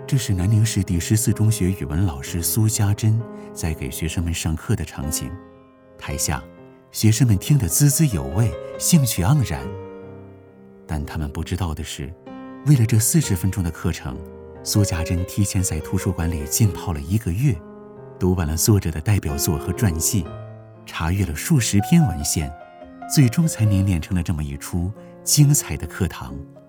这是南宁市第14中学语文老师苏家珍在给学生们上课的场景。台下，学生们听得津津有味，兴趣盎然。但他们不知道的是，为了这40分钟的课程，苏家珍提前在图书馆里浸泡了1个月，读完了作者的代表作和传记，查阅了数十篇文献，最终才凝练成了这么一出精彩的课堂。